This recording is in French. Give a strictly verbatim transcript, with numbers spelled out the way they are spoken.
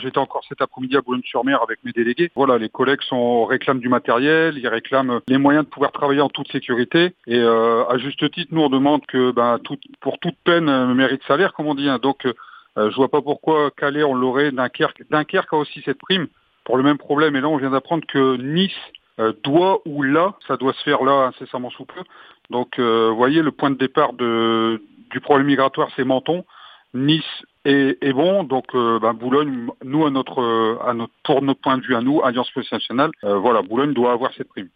J'étais encore cet après-midi à Boulogne-sur-Mer avec mes délégués. Voilà, les collègues sont, réclament du matériel, ils réclament les moyens de pouvoir travailler en toute sécurité. Et euh, à juste titre, nous on demande que ben, tout, pour toute peine euh, mérite salaire, comme on dit. Hein. Donc euh, je vois pas pourquoi Calais on l'aurait, Dunkerque. Dunkerque a aussi cette prime pour le même problème. Et là on vient d'apprendre que Nice euh, doit ou là, ça doit se faire là incessamment sous peu. Donc euh, vous voyez, le point de départ de, du problème migratoire c'est Menton. Nice est, est bon, donc euh, ben, Boulogne, nous à notre, à notre, pour notre point de vue à nous, Alliance Police Nationale, euh, voilà, Boulogne doit avoir cette prime.